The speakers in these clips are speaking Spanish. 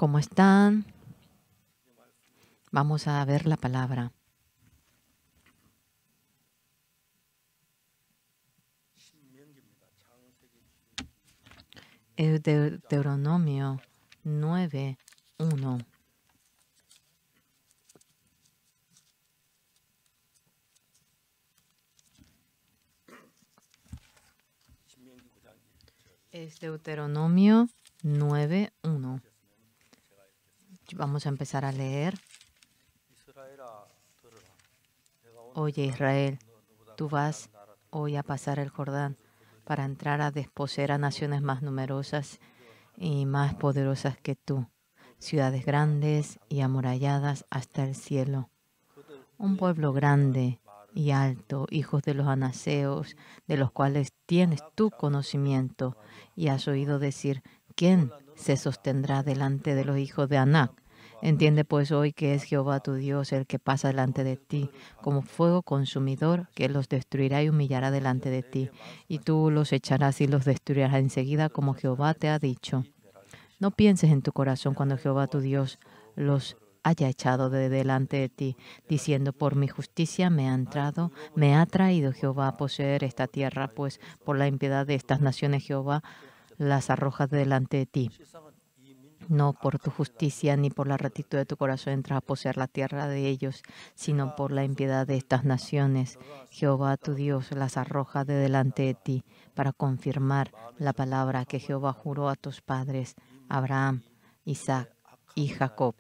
¿Cómo están? Vamos a ver la palabra. Deuteronomio 9:1. Es Deuteronomio 9:1. Vamos a empezar a leer. Oye, Israel, tú vas hoy a pasar el Jordán para entrar a desposeer a naciones más numerosas y más poderosas que tú, ciudades grandes y amuralladas hasta el cielo. Un pueblo grande y alto, hijos de los anaseos, de los cuales tienes tu conocimiento, y has oído decir, ¿quién se sostendrá delante de los hijos de Anac? Entiende pues hoy que es Jehová tu Dios el que pasa delante de ti, como fuego consumidor, que los destruirá y humillará delante de ti, y tú los echarás y los destruirás enseguida, como Jehová te ha dicho. No pienses en tu corazón cuando Jehová tu Dios los haya echado de delante de ti, diciendo, por mi justicia me ha traído Jehová a poseer esta tierra, pues por la impiedad de estas naciones Jehová las arroja de delante de ti. No por tu justicia ni por la rectitud de tu corazón entras a poseer la tierra de ellos, sino por la impiedad de estas naciones. Jehová tu Dios las arroja de delante de ti, para confirmar la palabra que Jehová juró a tus padres, Abraham, Isaac y Jacob.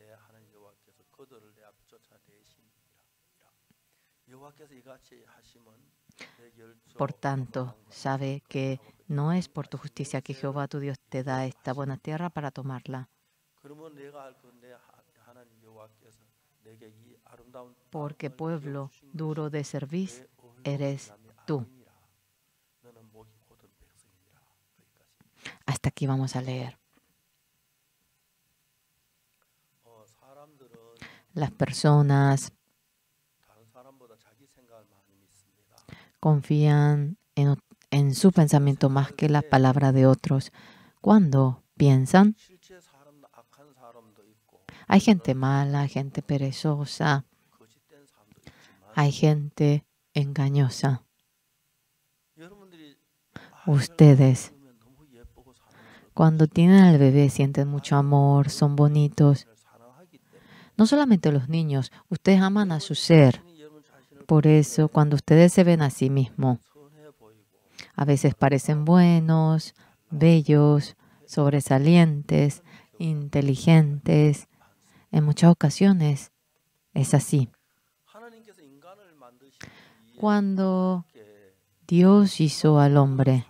Por tanto, sabe que no es por tu justicia que Jehová tu Dios te da esta buena tierra para tomarla. Porque pueblo duro de cerviz eres tú. Hasta aquí vamos a leer. Las personas confían en su pensamiento más que la palabra de otros. Cuando piensan, hay gente mala, gente perezosa, hay gente engañosa. Ustedes, cuando tienen al bebé, sienten mucho amor, son bonitos. No solamente los niños, ustedes aman a su ser. Por eso, cuando ustedes se ven a sí mismos, a veces parecen buenos, bellos, sobresalientes, inteligentes. En muchas ocasiones es así. Cuando Dios hizo al hombre,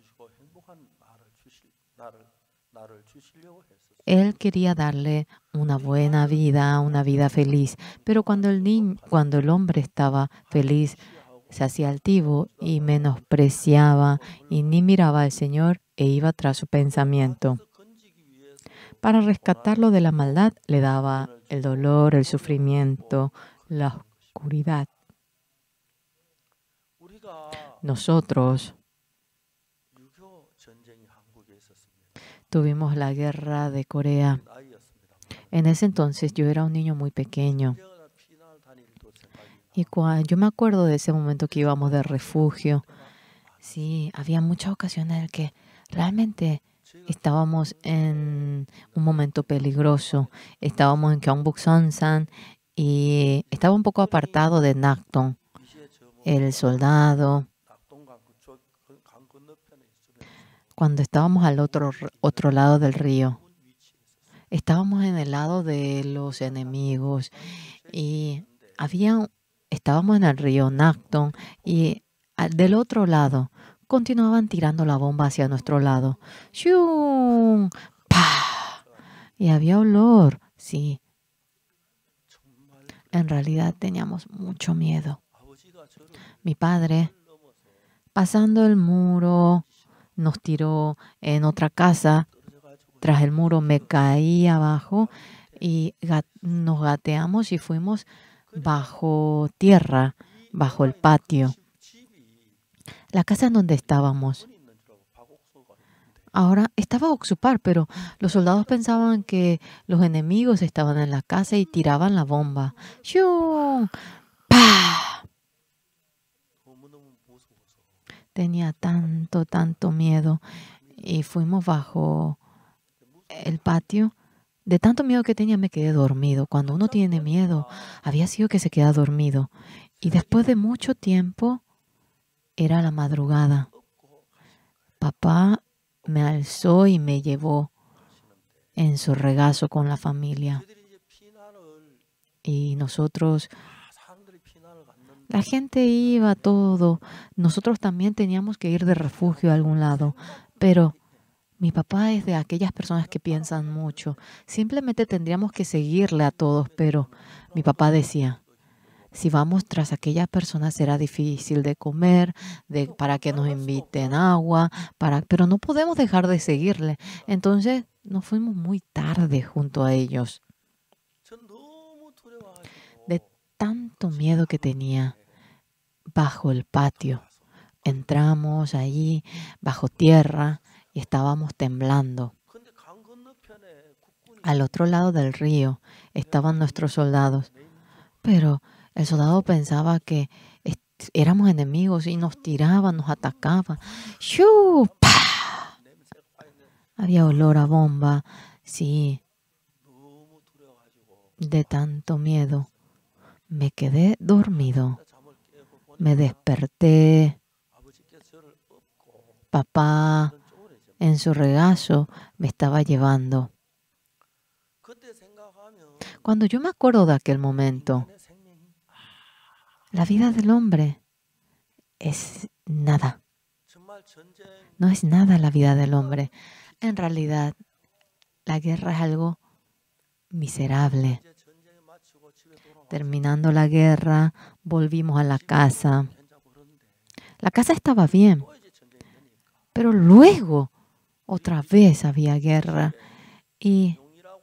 Él quería darle una buena vida, una vida feliz. Pero cuando el hombre estaba feliz, se hacía altivo y menospreciaba y ni miraba al Señor e iba tras su pensamiento. Para rescatarlo de la maldad, le daba el dolor, el sufrimiento, la oscuridad. Nosotros tuvimos la guerra de Corea. En ese entonces yo era un niño muy pequeño. Y yo me acuerdo de ese momento que íbamos de refugio. Sí, había muchas ocasiones en que realmente estábamos en un momento peligroso. Estábamos en Gyeongbuk-Sonsan y estaba un poco apartado de Nakdong, el soldado. Cuando estábamos al otro lado del río, estábamos en el lado de los enemigos y estábamos en el río Nakdong y del otro lado continuaban tirando la bomba hacia nuestro lado. ¡Shum! ¡Pah! Y había olor, sí. En realidad teníamos mucho miedo. Mi padre, pasando el muro, nos tiró en otra casa. Tras el muro me caí abajo y nos gateamos y fuimos bajo tierra, bajo el patio. La casa en donde estábamos Ahora estaba a ocupar, pero los soldados pensaban que los enemigos estaban en la casa y tiraban la bomba. ¡Shum! ¡Pah! Tenía tanto miedo y fuimos bajo el patio. De tanto miedo que tenía me quedé dormido. Cuando uno tiene miedo, había sido que se queda dormido. Y después de mucho tiempo, era la madrugada. Papá me alzó y me llevó en su regazo con la familia. Y nosotros, la gente iba todo. Nosotros también teníamos que ir de refugio a algún lado. Pero mi papá es de aquellas personas que piensan mucho. Simplemente tendríamos que seguirle a todos, pero mi papá decía, si vamos tras aquellas personas será difícil de comer, para que nos inviten agua, pero no podemos dejar de seguirle. Entonces nos fuimos muy tarde junto a ellos. De tanto miedo que tenía bajo el patio. Entramos allí bajo tierra y estábamos temblando. Al otro lado del río estaban nuestros soldados, pero el soldado pensaba que éramos enemigos y nos tiraban, nos atacaban. ¡Shoo! ¡Pah! Había olor a bomba. Sí, de tanto miedo. Me quedé dormido. Me desperté. Papá, en su regazo, me estaba llevando. Cuando yo me acuerdo de aquel momento, la vida del hombre es nada. No es nada la vida del hombre. En realidad, la guerra es algo miserable. Terminando la guerra, volvimos a la casa. La casa estaba bien, pero luego otra vez había guerra. Y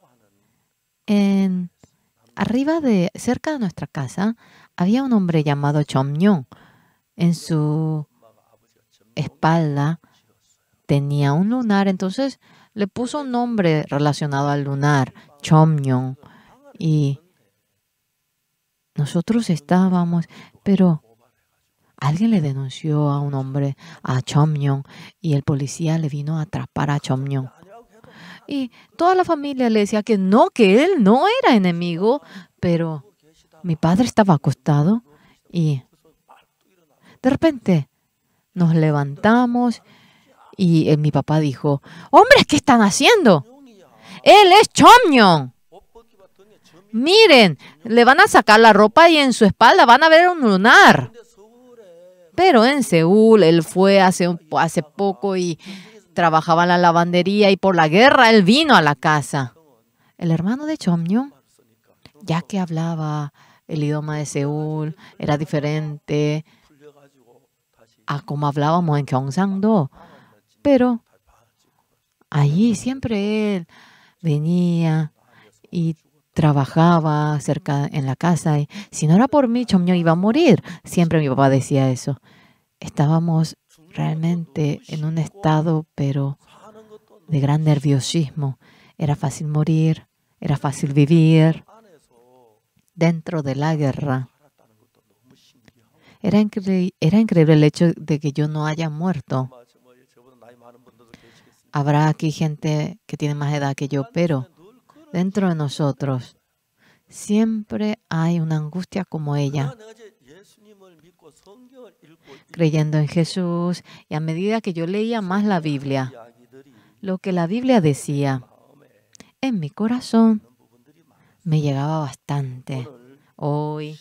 cerca de nuestra casa, había un hombre llamado Chomnyong. En su espalda tenía un lunar, entonces le puso un nombre relacionado al lunar, Chomnyong. Y nosotros estábamos, pero alguien le denunció a un hombre, a Chomnyong, y el policía le vino a atrapar a Chomnyong. Y toda la familia le decía que él no era enemigo, pero mi padre estaba acostado y de repente nos levantamos y mi papá dijo, hombres, ¿qué están haciendo? Él es Chomnyong. Miren, le van a sacar la ropa y en su espalda van a ver un lunar. Pero en Seúl, él fue hace poco y trabajaba en la lavandería y por la guerra él vino a la casa. El hermano de Chomnyong, ya que hablaba el idioma de Seúl, era diferente a como hablábamos en Gyeongsang-do. Pero allí siempre él venía y trabajaba cerca en la casa. Y si no era por mí, Chomnyong iba a morir. Siempre mi papá decía eso. Estábamos realmente en un estado, pero de gran nerviosismo. Era fácil morir, era fácil vivir dentro de la guerra. Era increíble el hecho de que yo no haya muerto. Habrá aquí gente que tiene más edad que yo, pero dentro de nosotros siempre hay una angustia como ella, creyendo en Jesús. Y a medida que yo leía más la Biblia, lo que la Biblia decía, en mi corazón me llegaba bastante. Hoy,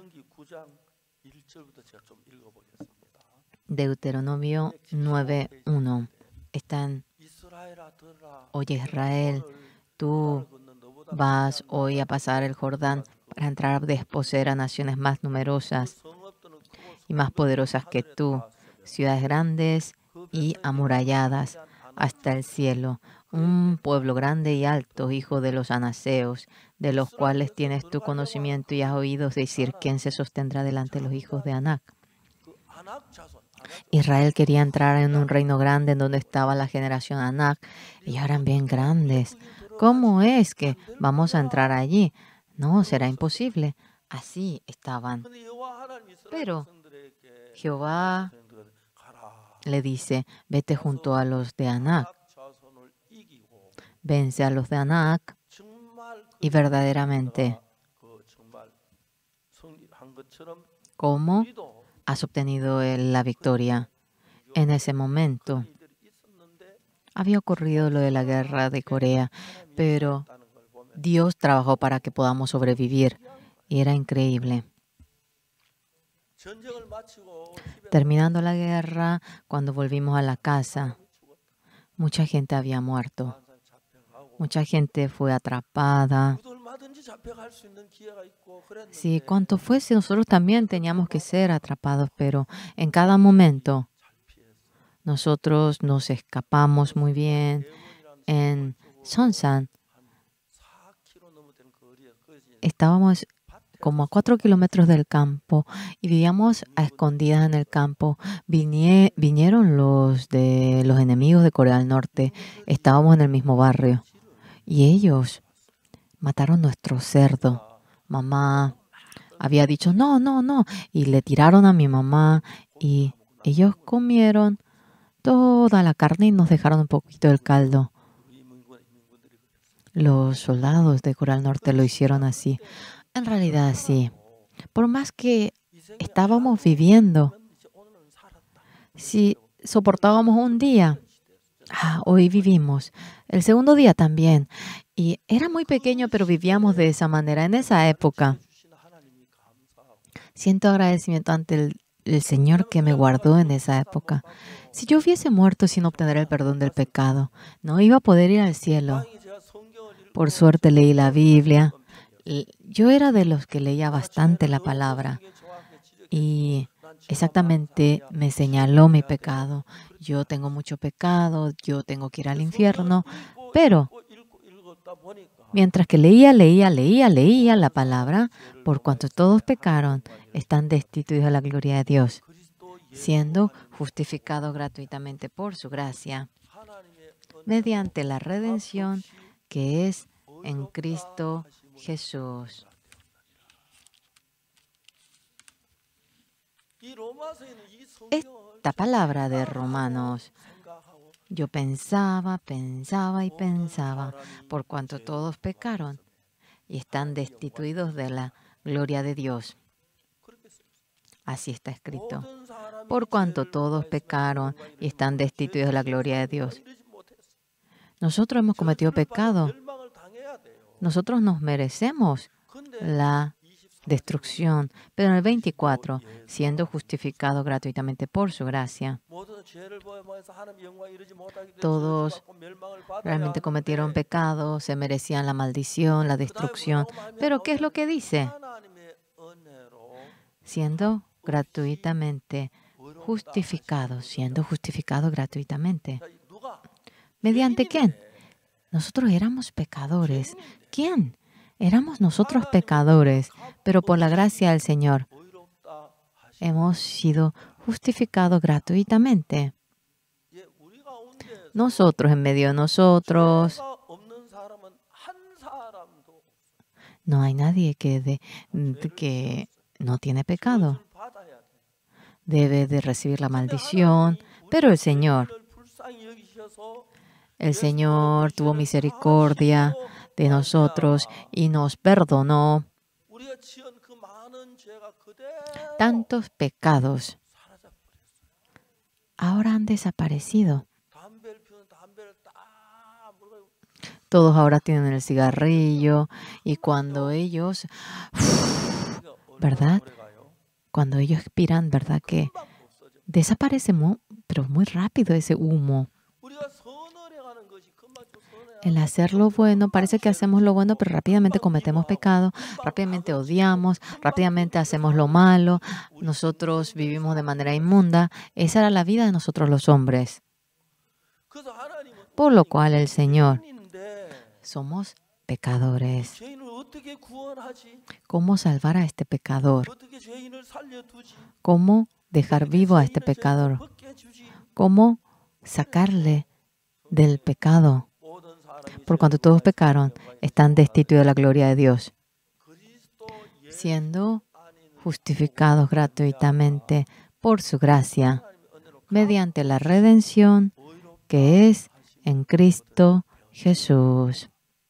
Deuteronomio 9:1 está en: Oye Israel, tú vas hoy a pasar el Jordán para entrar a desposeer a naciones más numerosas y más poderosas que tú, ciudades grandes y amuralladas hasta el cielo, un pueblo grande y alto, hijo de los anaseos, de los cuales tienes tu conocimiento y has oído decir quién se sostendrá delante de los hijos de Anac. Israel quería entrar en un reino grande en donde estaba la generación Anak. Ellos eran bien grandes. ¿Cómo es que vamos a entrar allí? No, será imposible. Así estaban. Pero Jehová le dice, vete junto a los de Anak, vence a los de Anak y verdaderamente, ¿cómo has obtenido la victoria? En ese momento había ocurrido lo de la guerra de Corea, pero Dios trabajó para que podamos sobrevivir y era increíble. Terminando la guerra, cuando volvimos a la casa, mucha gente había muerto. Mucha gente fue atrapada. Sí, cuanto fuese, nosotros también teníamos que ser atrapados, pero en cada momento nosotros nos escapamos muy bien. En Sonsan estábamos como a 4 kilómetros del campo y vivíamos a escondidas en el campo. Vinieron los enemigos de Corea del Norte. Estábamos en el mismo barrio y ellos mataron nuestro cerdo. Mamá había dicho, no, no, no. Y le tiraron a mi mamá y ellos comieron toda la carne y nos dejaron un poquito del caldo. Los soldados de Corea del Norte lo hicieron así. En realidad sí. Por más que estábamos viviendo, si soportábamos un día, hoy vivimos. El segundo día también. Y era muy pequeño, pero vivíamos de esa manera. En esa época, siento agradecimiento ante el Señor que me guardó en esa época. Si yo hubiese muerto sin obtener el perdón del pecado, no iba a poder ir al cielo. Por suerte leí la Biblia. Yo era de los que leía bastante la palabra y exactamente me señaló mi pecado. Yo tengo mucho pecado, yo tengo que ir al infierno, pero mientras que leía la palabra, por cuanto todos pecaron, están destituidos de la gloria de Dios, siendo justificados gratuitamente por su gracia, mediante la redención que es en Cristo Jesús. Esta palabra de Romanos, yo pensaba y pensaba, por cuanto todos pecaron y están destituidos de la gloria de Dios. Así está escrito. Por cuanto todos pecaron y están destituidos de la gloria de Dios. Nosotros hemos cometido pecado. Nosotros nos merecemos la destrucción. Pero en el 24, siendo justificado gratuitamente por su gracia, todos realmente cometieron pecado, se merecían la maldición, la destrucción. Pero ¿qué es lo que dice? Siendo gratuitamente justificado, siendo justificado gratuitamente. ¿Mediante quién? Nosotros éramos pecadores. ¿Quién? Éramos nosotros pecadores, pero por la gracia del Señor hemos sido justificados gratuitamente. Nosotros, en medio de nosotros, no hay nadie que no tiene pecado. Debe de recibir la maldición, pero el Señor tuvo misericordia de nosotros y nos perdonó. Tantos pecados ahora han desaparecido. Todos ahora tienen el cigarrillo y cuando ellos, ¿verdad? Cuando ellos expiran, ¿verdad? Que desaparece pero muy rápido ese humo. El hacer lo bueno, parece que hacemos lo bueno, pero rápidamente cometemos pecado, rápidamente odiamos, rápidamente hacemos lo malo. Nosotros vivimos de manera inmunda. Esa era la vida de nosotros los hombres. Por lo cual el Señor, somos pecadores. ¿Cómo salvar a este pecador? ¿Cómo dejar vivo a este pecador? ¿Cómo sacarle del pecado? Por cuanto todos pecaron, están destituidos de la gloria de Dios, siendo justificados gratuitamente por su gracia, mediante la redención que es en Cristo Jesús.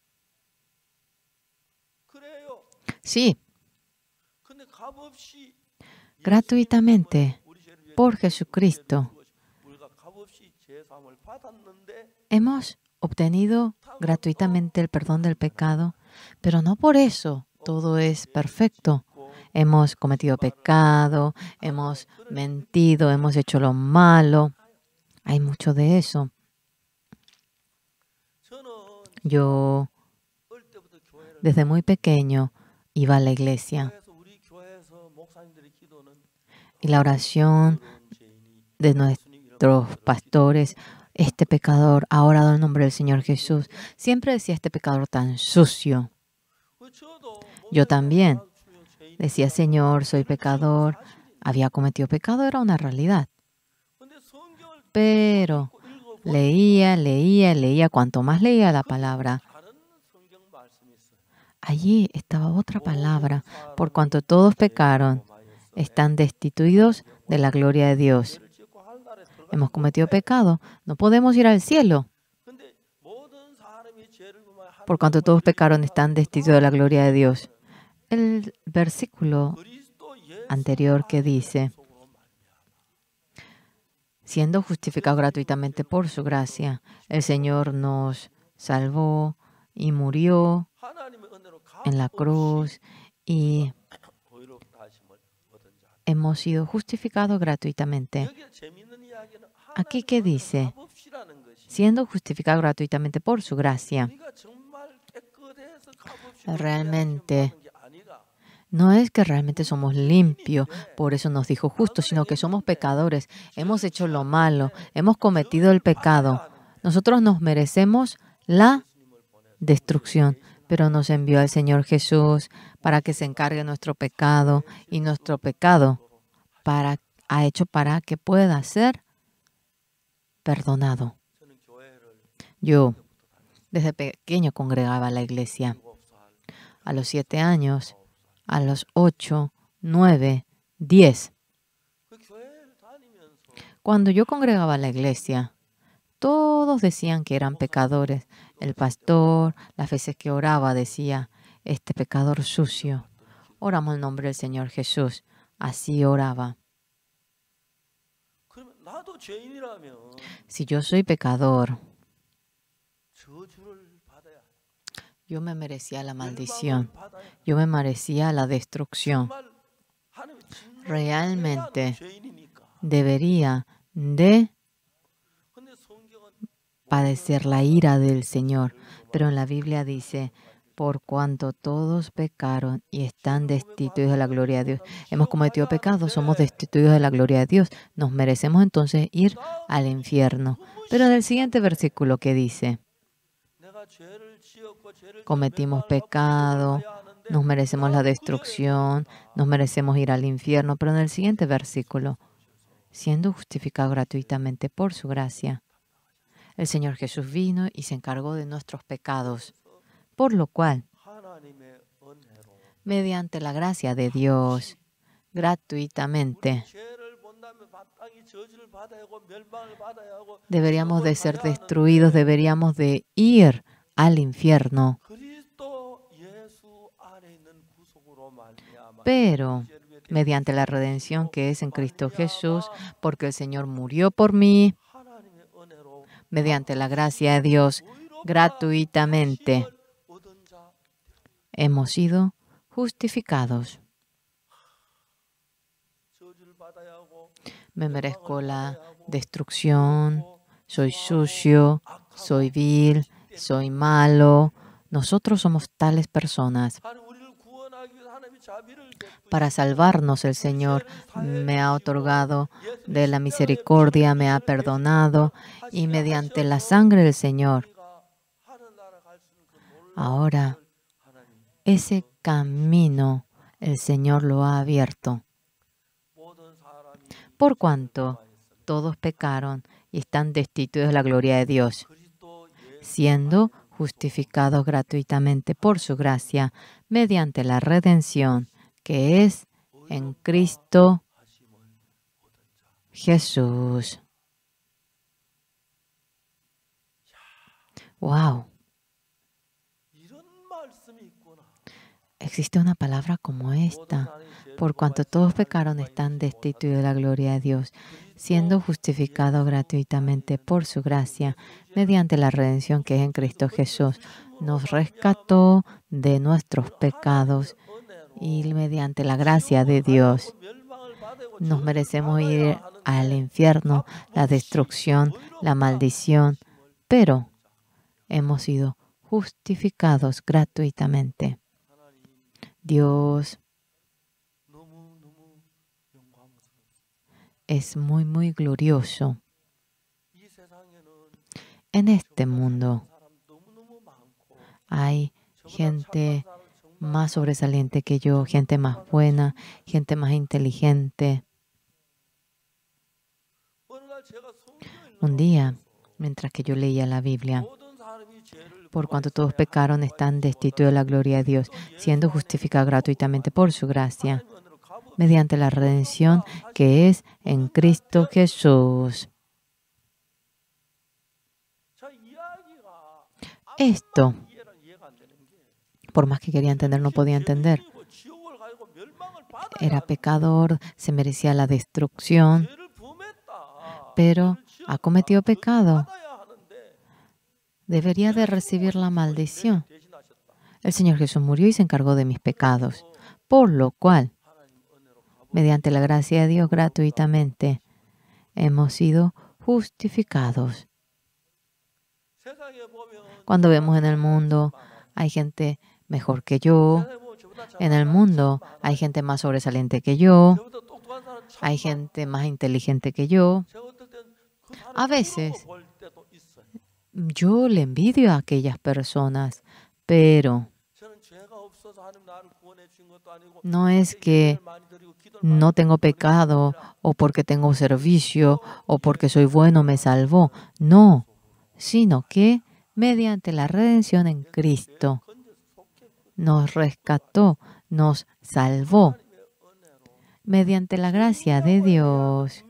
Sí, gratuitamente por Jesucristo hemos obtenido gratuitamente el perdón del pecado, pero no por eso todo es perfecto. Hemos cometido pecado, hemos mentido, hemos hecho lo malo. Hay mucho de eso. Yo, desde muy pequeño, iba a la iglesia. Y la oración de nuestros pastores, este pecador ha orado en nombre del Señor Jesús. Siempre decía este pecador tan sucio. Yo también decía, Señor, soy pecador. Había cometido pecado, era una realidad. Pero leía. Cuanto más leía la palabra, allí estaba otra palabra. Por cuanto todos pecaron, están destituidos de la gloria de Dios. Hemos cometido pecado, no podemos ir al cielo. Por cuanto todos pecaron, están destituidos de la gloria de Dios. El versículo anterior que dice, siendo justificados gratuitamente por su gracia, el Señor nos salvó y murió en la cruz y hemos sido justificados gratuitamente. Aquí, ¿qué dice? Siendo justificados gratuitamente por su gracia. Realmente, no es que realmente somos limpios, por eso nos dijo justo, sino que somos pecadores. Hemos hecho lo malo, hemos cometido el pecado. Nosotros nos merecemos la destrucción, pero nos envió al Señor Jesús para que se encargue de nuestro pecado, y nuestro pecado ha hecho para que pueda ser perdonado. Yo desde pequeño congregaba a la iglesia. A los 7 años, a los 8, 9, 10. Cuando yo congregaba a la iglesia, todos decían que eran pecadores. El pastor, las veces que oraba, decía, este pecador sucio. Oramos el nombre del Señor Jesús. Así oraba. Si yo soy pecador, yo me merecía la maldición. Yo me merecía la destrucción. Realmente debería de padecer la ira del Señor. Pero en la Biblia dice, por cuanto todos pecaron y están destituidos de la gloria de Dios. Hemos cometido pecado, somos destituidos de la gloria de Dios. Nos merecemos entonces ir al infierno. Pero en el siguiente versículo que dice, cometimos pecado, nos merecemos la destrucción, nos merecemos ir al infierno. Pero en el siguiente versículo, siendo justificado gratuitamente por su gracia, el Señor Jesús vino y se encargó de nuestros pecados. Por lo cual, mediante la gracia de Dios, gratuitamente, deberíamos de ser destruidos, deberíamos de ir al infierno. Pero, mediante la redención que es en Cristo Jesús, porque el Señor murió por mí, mediante la gracia de Dios, gratuitamente, hemos sido justificados. Me merezco la destrucción, soy sucio, soy vil, soy malo. Nosotros somos tales personas. Para salvarnos, el Señor me ha otorgado de la misericordia, me ha perdonado, y mediante la sangre del Señor, ahora ese camino el Señor lo ha abierto. Por cuanto todos pecaron y están destituidos de la gloria de Dios, siendo justificados gratuitamente por su gracia mediante la redención que es en Cristo Jesús. ¡Wow! Existe una palabra como esta. Por cuanto todos pecaron, están destituidos de la gloria de Dios, siendo justificados gratuitamente por su gracia, mediante la redención que es en Cristo Jesús. Nos rescató de nuestros pecados y mediante la gracia de Dios nos merecemos ir al infierno, la destrucción, la maldición, pero hemos sido justificados gratuitamente. Dios es muy, muy glorioso. En este mundo hay gente más sobresaliente que yo, gente más buena, gente más inteligente. Un día, mientras que yo leía la Biblia, por cuanto todos pecaron, están destituidos de la gloria de Dios, siendo justificados gratuitamente por su gracia, mediante la redención que es en Cristo Jesús. Esto, por más que quería entender, no podía entender. Era pecador, se merecía la destrucción, pero ha cometido pecado. Debería de recibir la maldición. El Señor Jesús murió y se encargó de mis pecados, por lo cual, mediante la gracia de Dios gratuitamente, hemos sido justificados. Cuando vemos en el mundo, hay gente mejor que yo. En el mundo hay gente más sobresaliente que yo. Hay gente más inteligente que yo. A veces yo le envidio a aquellas personas, pero no es que no tengo pecado o porque tengo servicio o porque soy bueno me salvó. No, sino que mediante la redención en Cristo nos rescató, nos salvó. Mediante la gracia de Dios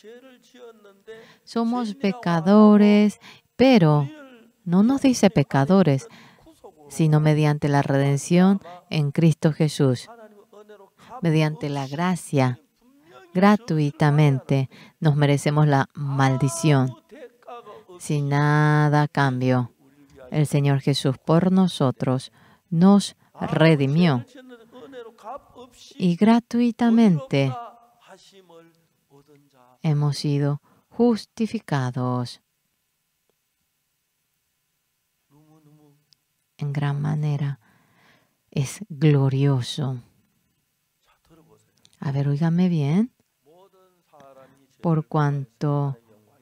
somos pecadores, pero no nos dice pecadores, sino mediante la redención en Cristo Jesús. Mediante la gracia, gratuitamente, nos merecemos la maldición. Sin nada a cambio, el Señor Jesús por nosotros nos redimió. Y gratuitamente hemos sido justificados en gran manera. Es glorioso. A ver, óigame bien. Por cuanto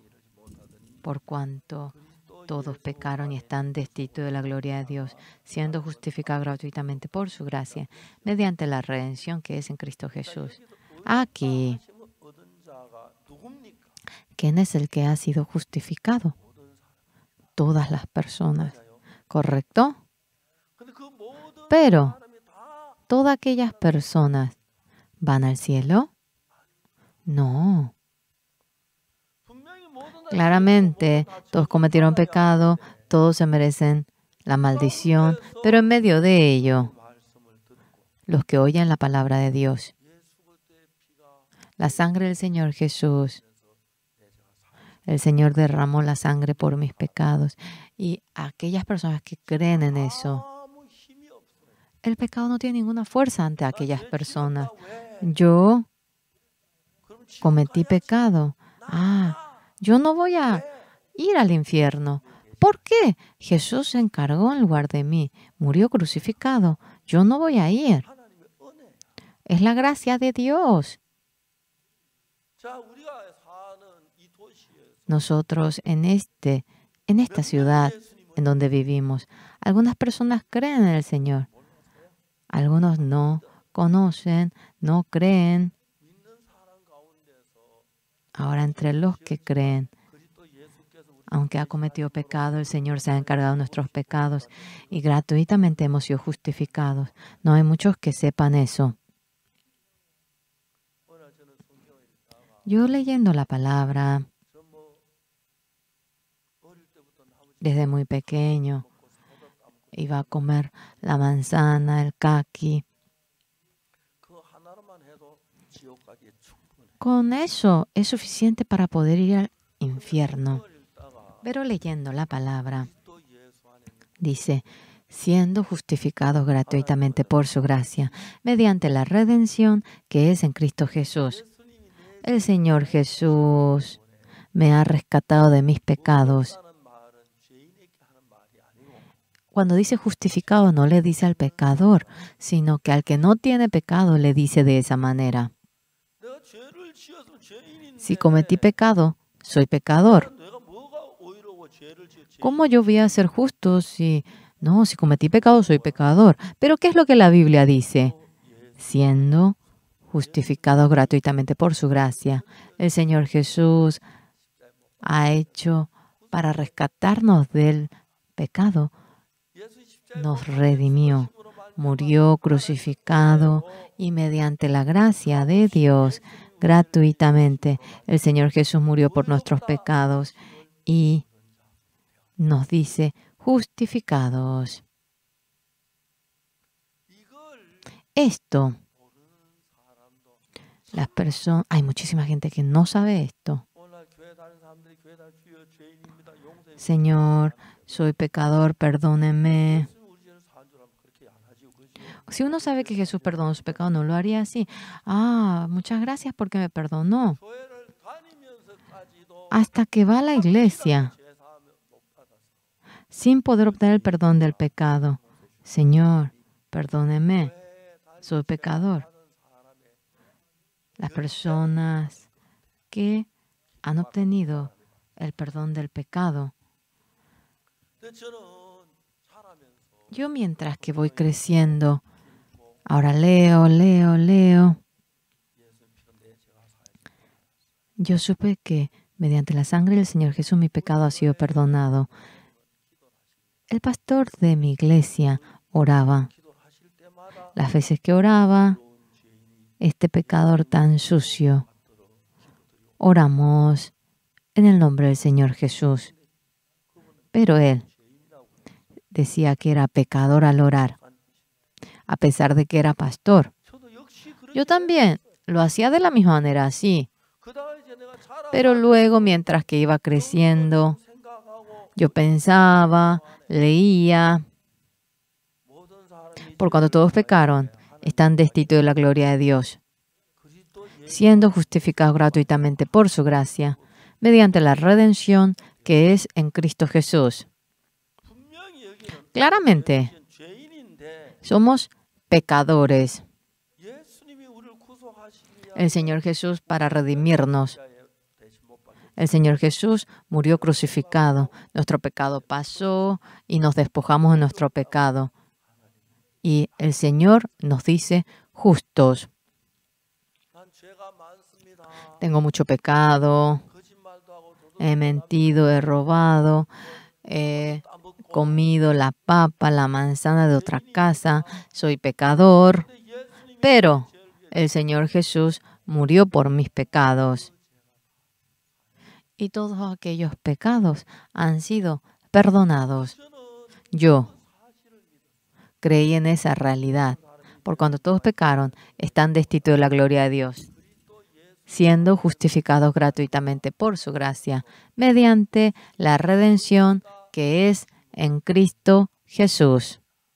todos pecaron y están destituidos de la gloria de Dios, siendo justificados gratuitamente por su gracia, mediante la redención que es en Cristo Jesús. Aquí, ¿quién es el que ha sido justificado? Todas las personas, ¿correcto? Pero, ¿todas aquellas personas van al cielo? No. Claramente, todos cometieron pecado, todos se merecen la maldición, pero en medio de ello, los que oyen la palabra de Dios, la sangre del Señor Jesús, el Señor derramó la sangre por mis pecados, y aquellas personas que creen en eso, el pecado no tiene ninguna fuerza ante aquellas personas. Yo cometí pecado. Yo no voy a ir al infierno. ¿Por qué? Jesús se encargó en lugar de mí. Murió crucificado. Yo no voy a ir. Es la gracia de Dios. Nosotros en esta ciudad en donde vivimos, algunas personas creen en el Señor. Algunos no conocen, no creen. Ahora, entre los que creen, aunque ha cometido pecado, el Señor se ha encargado de nuestros pecados y gratuitamente hemos sido justificados. No hay muchos que sepan eso. Yo leyendo la palabra, desde muy pequeño, iba a comer la manzana, el caqui. Con eso es suficiente para poder ir al infierno. Pero leyendo la palabra, dice, siendo justificados gratuitamente por su gracia, mediante la redención que es en Cristo Jesús. El Señor Jesús me ha rescatado de mis pecados. Cuando dice justificado, no le dice al pecador, sino que al que no tiene pecado le dice de esa manera. Si cometí pecado, soy pecador. ¿Cómo yo voy a ser justo si cometí pecado, soy pecador? Pero ¿qué es lo que la Biblia dice? Siendo justificados gratuitamente por su gracia, el Señor Jesús ha hecho para rescatarnos del pecado. Nos redimió, murió crucificado y mediante la gracia de Dios, gratuitamente, el Señor Jesús murió por nuestros pecados y nos dice justificados. Esto, las personas, hay muchísima gente que no sabe esto. Señor, soy pecador, perdóneme. Si uno sabe que Jesús perdonó su pecado, no lo haría así. Muchas gracias porque me perdonó. Hasta que va a la iglesia, sin poder obtener el perdón del pecado. Señor, perdóneme, soy pecador. Las personas que han obtenido el perdón del pecado. Yo mientras que voy creciendo, ahora leo. Yo supe que mediante la sangre del Señor Jesús mi pecado ha sido perdonado. El pastor de mi iglesia oraba. Las veces que oraba, este pecador tan sucio, oramos en el nombre del Señor Jesús. Pero él decía que era pecador al orar, a pesar de que era pastor. Yo también lo hacía de la misma manera, así. Pero luego, mientras que iba creciendo, yo pensaba, leía. Por cuando todos pecaron, están destituidos de la gloria de Dios, siendo justificados gratuitamente por su gracia, mediante la redención que es en Cristo Jesús. Claramente, somos pecadores. El Señor Jesús para redimirnos. El Señor Jesús murió crucificado. Nuestro pecado pasó y nos despojamos de nuestro pecado. Y el Señor nos dice justos. Tengo mucho pecado. He mentido, he robado, he comido la papa, la manzana de otra casa. Soy pecador. Pero el Señor Jesús murió por mis pecados. Y todos aquellos pecados han sido perdonados. Yo creí en esa realidad. Por cuando todos pecaron, están destituidos de la gloria de Dios, siendo justificados gratuitamente por su gracia, mediante la redención que es en Cristo Jesús.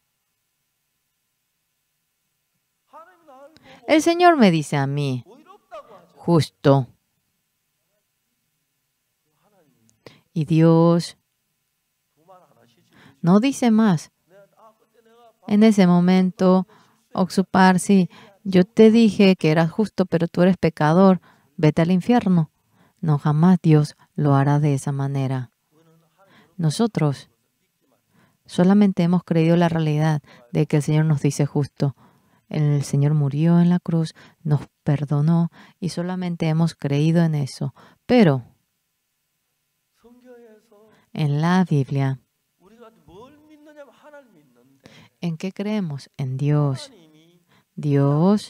El Señor me dice a mí, justo. Y Dios no dice más. En ese momento, Oxupar, sí, yo te dije que eras justo, pero tú eres pecador, vete al infierno. No, jamás Dios lo hará de esa manera. Nosotros solamente hemos creído la realidad de que el Señor nos dice justo. El Señor murió en la cruz, nos perdonó y solamente hemos creído en eso. Pero en la Biblia, ¿en qué creemos? En Dios. Dios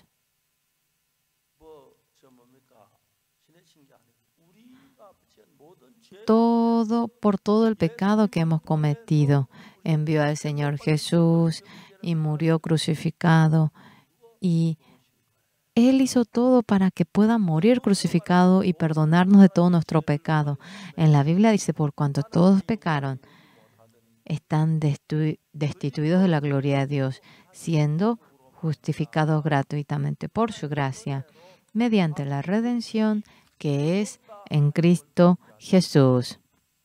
por todo el pecado que hemos cometido, envió al Señor Jesús y murió crucificado. Y Él hizo todo para que pueda morir crucificado y perdonarnos de todo nuestro pecado. En la Biblia dice, por cuanto todos pecaron, están destituidos de la gloria de Dios, siendo justificados gratuitamente por su gracia, mediante la redención que es en Cristo Jesús.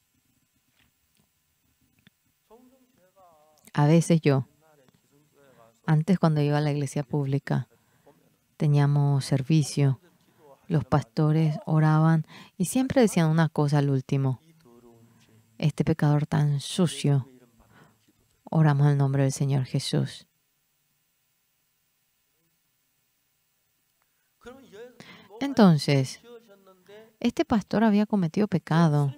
A veces yo, antes cuando iba a la iglesia pública, teníamos servicio, los pastores oraban y siempre decían una cosa al último: este pecador tan sucio, oramos en el nombre del Señor Jesús. Entonces, este pastor había cometido pecado.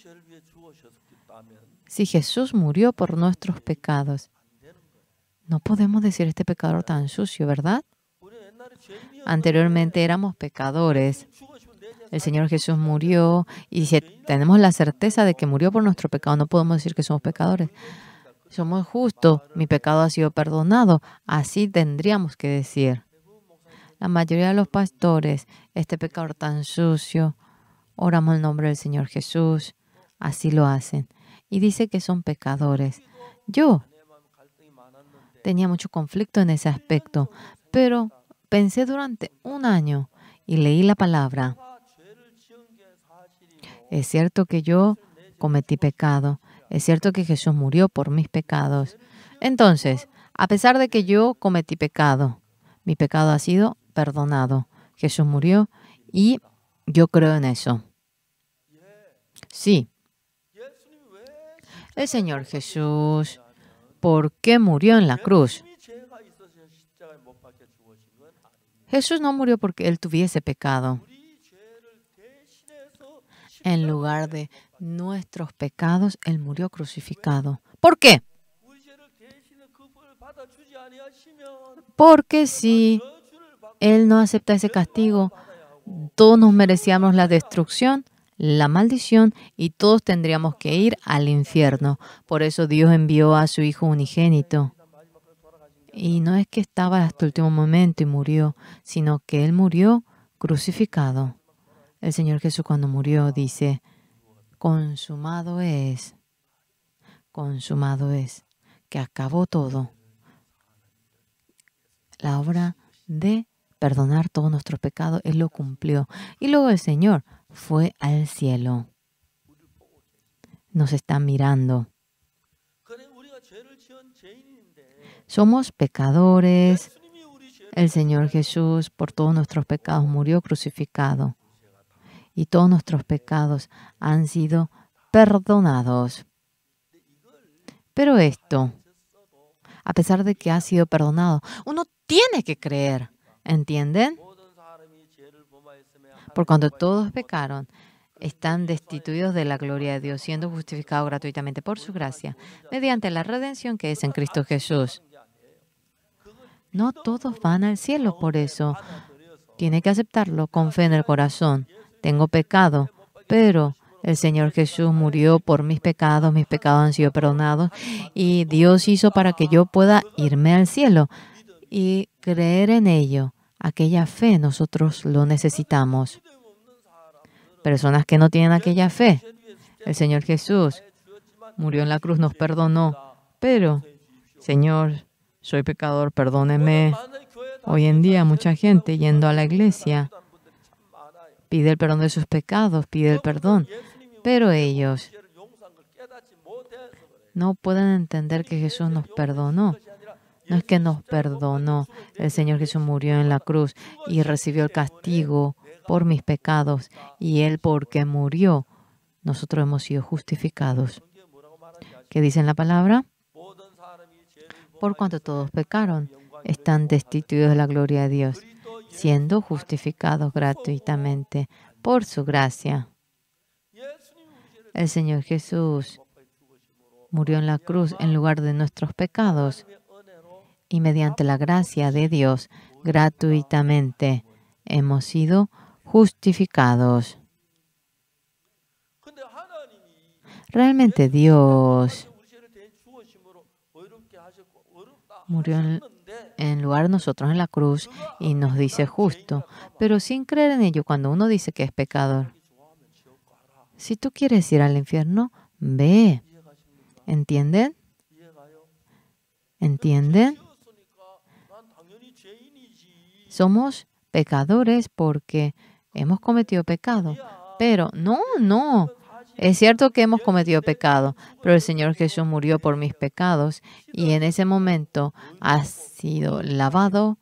Si Jesús murió por nuestros pecados, no podemos decir este pecador tan sucio, ¿verdad? Anteriormente éramos pecadores. El Señor Jesús murió y si tenemos la certeza de que murió por nuestro pecado, no podemos decir que somos pecadores. Somos justos, mi pecado ha sido perdonado. Así tendríamos que decir. La mayoría de los pastores, este pecador tan sucio, oramos en el nombre del Señor Jesús. Así lo hacen. Y dice que son pecadores. Yo tenía mucho conflicto en ese aspecto, pero pensé durante un año y leí la palabra. Es cierto que yo cometí pecado. Es cierto que Jesús murió por mis pecados. Entonces, a pesar de que yo cometí pecado, mi pecado ha sido perdonado. Jesús murió y yo creo en eso. Sí. El Señor Jesús, ¿por qué murió en la cruz? Jesús no murió porque Él tuviese pecado. En lugar de nuestros pecados, Él murió crucificado. ¿Por qué? Porque si Él no acepta ese castigo, todos nos merecíamos la destrucción, la maldición y todos tendríamos que ir al infierno. Por eso Dios envió a su Hijo unigénito. Y no es que estaba hasta el último momento y murió, sino que Él murió crucificado. El Señor Jesús cuando murió dice: consumado es, que acabó todo. La obra de perdonar todos nuestros pecados, Él lo cumplió. Y luego el Señor fue al cielo. Nos está mirando. Somos pecadores. El Señor Jesús por todos nuestros pecados murió crucificado. Y todos nuestros pecados han sido perdonados. Pero esto, a pesar de que ha sido perdonado, uno tiene que creer, ¿entienden? Por cuando todos pecaron, están destituidos de la gloria de Dios, siendo justificados gratuitamente por su gracia, mediante la redención que es en Cristo Jesús. No todos van al cielo por eso. Tiene que aceptarlo con fe en el corazón. Tengo pecado, pero el Señor Jesús murió por mis pecados han sido perdonados y Dios hizo para que yo pueda irme al cielo y creer en ello. Aquella fe nosotros lo necesitamos. Personas que no tienen aquella fe. El Señor Jesús murió en la cruz, nos perdonó, pero Señor, soy pecador, perdóneme. Hoy en día mucha gente yendo a la iglesia pide el perdón de sus pecados, pide el perdón, pero ellos no pueden entender que Jesús nos perdonó. No es que nos perdonó. El Señor Jesús murió en la cruz y recibió el castigo por mis pecados. Y Él, porque murió, nosotros hemos sido justificados. ¿Qué dice en la palabra? Por cuanto todos pecaron, están destituidos de la gloria de Dios, siendo justificados gratuitamente por su gracia. El Señor Jesús murió en la cruz en lugar de nuestros pecados y mediante la gracia de Dios gratuitamente hemos sido justificados. Realmente Dios murió en lugar de nosotros en la cruz y nos dice justo, pero sin creer en ello cuando uno dice que es pecador. Si tú quieres ir al infierno, ve. ¿Entienden? ¿Entienden? Somos pecadores porque hemos cometido pecado. Pero no. Es cierto que hemos cometido pecado, pero el Señor Jesús murió por mis pecados y en ese momento ha sido lavado,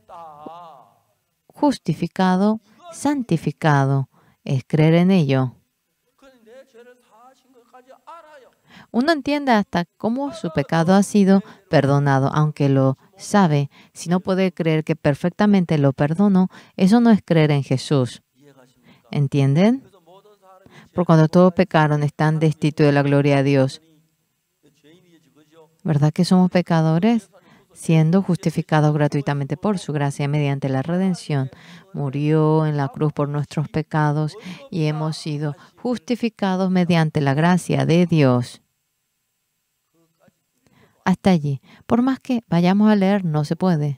justificado, santificado. Es creer en ello. Uno entiende hasta cómo su pecado ha sido perdonado, aunque lo sabe. Si no puede creer que perfectamente lo perdonó, eso no es creer en Jesús. ¿Entienden? Por cuando todos pecaron, están destituidos de la gloria de Dios. ¿Verdad que somos pecadores? Siendo justificados gratuitamente por su gracia mediante la redención. Murió en la cruz por nuestros pecados y hemos sido justificados mediante la gracia de Dios. Hasta allí. Por más que vayamos a leer, no se puede.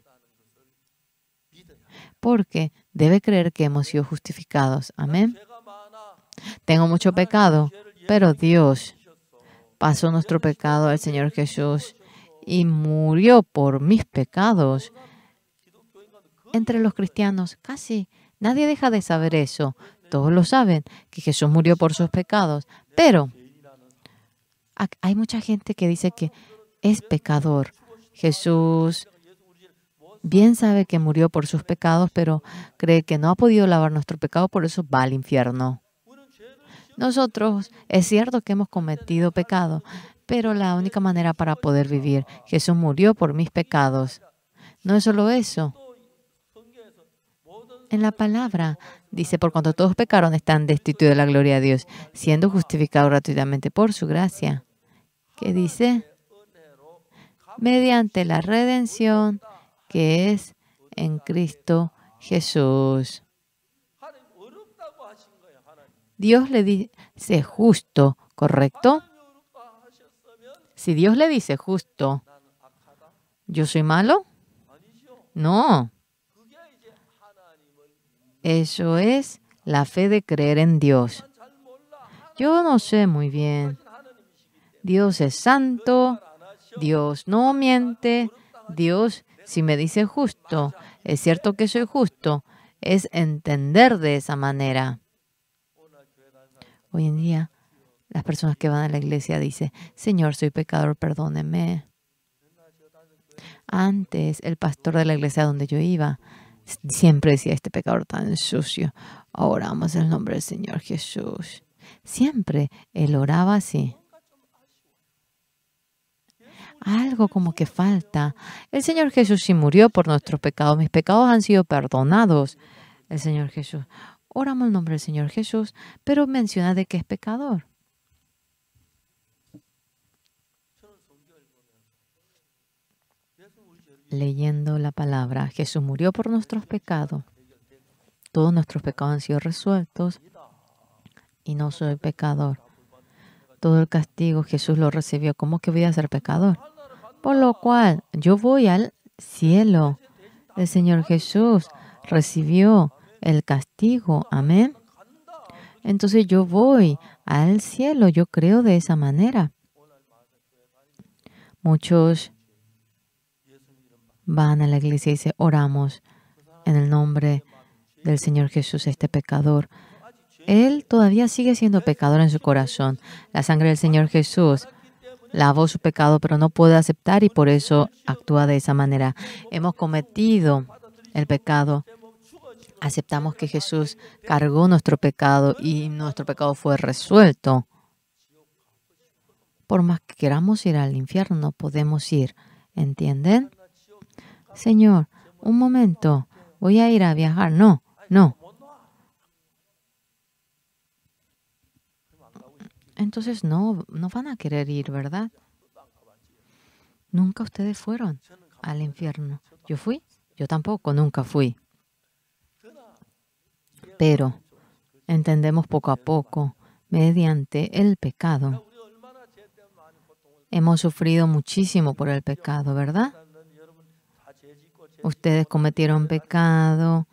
Porque debe creer que hemos sido justificados. Amén. Tengo mucho pecado, pero Dios pasó nuestro pecado al Señor Jesús y murió por mis pecados. Entre los cristianos, casi nadie deja de saber eso. Todos lo saben, que Jesús murió por sus pecados. Pero hay mucha gente que dice que es pecador. Jesús bien sabe que murió por sus pecados, pero cree que no ha podido lavar nuestro pecado, por eso va al infierno. Nosotros, es cierto que hemos cometido pecado, pero la única manera para poder vivir, Jesús murió por mis pecados. No es solo eso. En la palabra dice, por cuanto todos pecaron, están destituidos de la gloria de Dios, siendo justificados gratuitamente por su gracia. ¿Qué dice? Mediante la redención que es en Cristo Jesús. Dios le dice justo, ¿correcto? Si Dios le dice justo, ¿yo soy malo? No. Eso es la fe de creer en Dios. Yo no sé muy bien. Dios es santo, Dios no miente, Dios, si me dice justo, es cierto que soy justo, es entender de esa manera. Hoy en día, las personas que van a la iglesia dicen, Señor, soy pecador, perdóneme. Antes, el pastor de la iglesia donde yo iba siempre decía, este pecador tan sucio, oramos en el nombre del Señor Jesús. Siempre él oraba así. Algo como que falta. El Señor Jesús sí murió por nuestros pecados. Mis pecados han sido perdonados. El Señor Jesús. Oramos el nombre del Señor Jesús, pero menciona de que es pecador. Leyendo la palabra, Jesús murió por nuestros pecados. Todos nuestros pecados han sido resueltos y no soy pecador. Todo el castigo Jesús lo recibió. ¿Cómo que voy a ser pecador? Por lo cual yo voy al cielo. El Señor Jesús recibió el castigo. Amén. Entonces yo voy al cielo. Yo creo de esa manera. Muchos van a la iglesia y dicen, oramos en el nombre del Señor Jesús, este pecador. Él todavía sigue siendo pecador en su corazón. La sangre del Señor Jesús lavó su pecado, pero no puede aceptar y por eso actúa de esa manera. Hemos cometido el pecado. Aceptamos que Jesús cargó nuestro pecado y nuestro pecado fue resuelto. Por más que queramos ir al infierno, no podemos ir. ¿Entienden? Señor, un momento, voy a ir a viajar. No, no. Entonces no van a querer ir, ¿verdad? Nunca ustedes fueron al infierno. ¿Yo fui? Yo tampoco, nunca fui. Pero entendemos poco a poco, mediante el pecado. Hemos sufrido muchísimo por el pecado, ¿verdad? Ustedes cometieron pecado.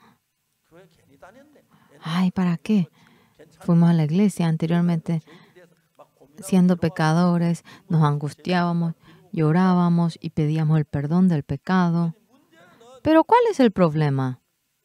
Ay, ¿para qué? Fuimos a la iglesia anteriormente siendo pecadores, nos angustiábamos, llorábamos y pedíamos el perdón del pecado. Pero ¿cuál es el problema?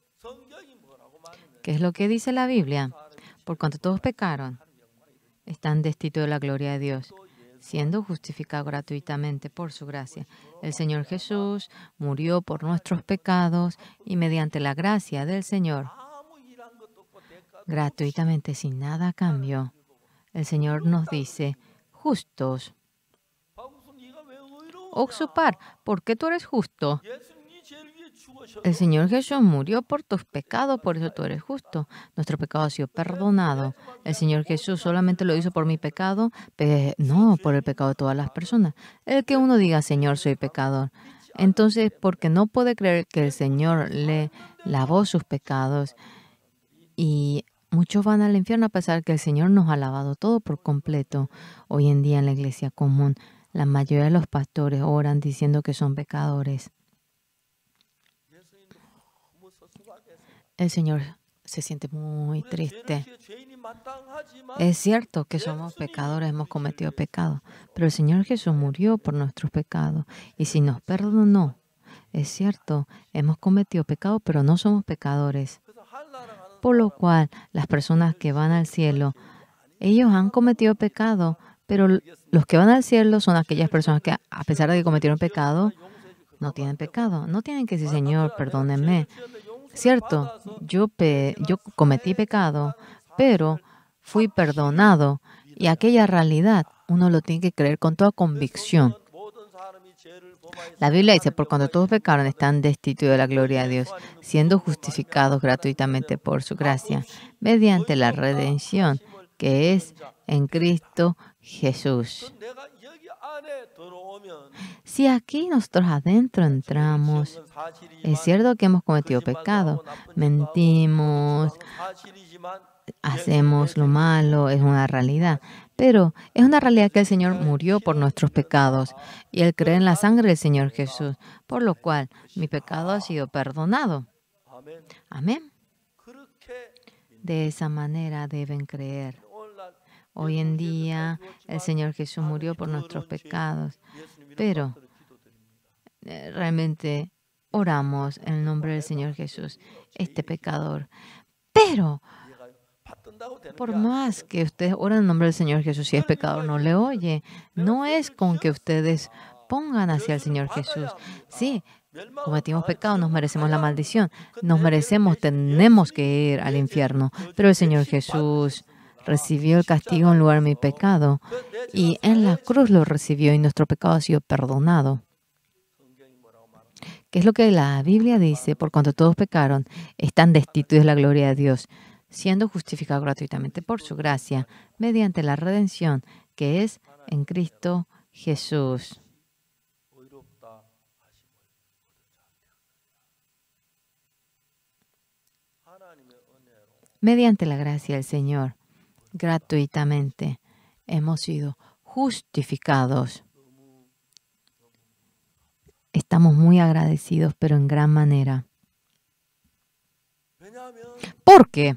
¿Qué es lo que dice la Biblia? Por cuanto todos pecaron, están destituidos de la gloria de Dios, siendo justificados gratuitamente por su gracia. El Señor Jesús murió por nuestros pecados y mediante la gracia del Señor, gratuitamente, sin nada a cambio, el Señor nos dice, justos. Oxupar, ¿por qué tú eres justo? El Señor Jesús murió por tus pecados, por eso tú eres justo. Nuestro pecado ha sido perdonado. El Señor Jesús solamente lo hizo por mi pecado, pero no por el pecado de todas las personas. El que uno diga, Señor, soy pecador. Entonces, porque no puede creer que el Señor le lavó sus pecados y muchos van al infierno a pesar que el Señor nos ha lavado todo por completo. Hoy en día en la iglesia común, la mayoría de los pastores oran diciendo que son pecadores. El Señor se siente muy triste. Es cierto que somos pecadores, hemos cometido pecado, pero el Señor Jesús murió por nuestros pecados y si nos perdonó, es cierto, hemos cometido pecado, pero no somos pecadores. Por lo cual, las personas que van al cielo, ellos han cometido pecado, pero los que van al cielo son aquellas personas que, a pesar de que cometieron pecado, no tienen pecado. No tienen que decir, Señor, perdónenme. Cierto, yo cometí pecado, pero fui perdonado. Y aquella realidad uno lo tiene que creer con toda convicción. La Biblia dice, por cuando todos pecaron, están destituidos de la gloria de Dios, siendo justificados gratuitamente por su gracia, mediante la redención que es en Cristo Jesús. Si aquí nosotros adentro entramos, es cierto que hemos cometido pecado, mentimos, hacemos lo malo, es una realidad. Pero es una realidad que el Señor murió por nuestros pecados y Él cree en la sangre del Señor Jesús, por lo cual mi pecado ha sido perdonado. Amén. De esa manera deben creer. Hoy en día el Señor Jesús murió por nuestros pecados, pero realmente oramos en el nombre del Señor Jesús, este pecador. Pero por más que ustedes oren en el nombre del Señor Jesús, si es pecador no le oye. No es con que ustedes pongan hacia el Señor Jesús. Sí, cometimos pecado, nos merecemos la maldición. Nos merecemos, tenemos que ir al infierno. Pero el Señor Jesús recibió el castigo en lugar de mi pecado. Y en la cruz lo recibió y nuestro pecado ha sido perdonado. ¿Qué es lo que la Biblia dice? Por cuanto todos pecaron, están destituidos de la gloria de Dios, siendo justificados gratuitamente por su gracia, mediante la redención que es en Cristo Jesús. Mediante la gracia del Señor, gratuitamente, hemos sido justificados. Estamos muy agradecidos, pero en gran manera. ¿Por qué?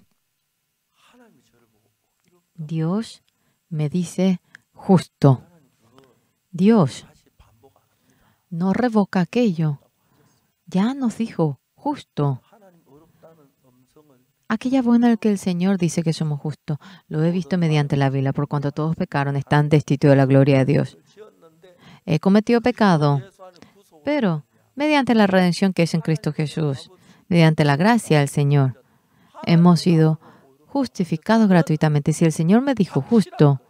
Dios me dice justo. Dios no revoca aquello. Ya nos dijo justo. Aquella buena en que el Señor dice que somos justos. Lo he visto mediante la Biblia. Por cuanto todos pecaron, están destituidos de la gloria de Dios. He cometido pecado, pero mediante la redención que es en Cristo Jesús, mediante la gracia del Señor, hemos sido justificados gratuitamente. Si el Señor me dijo justo,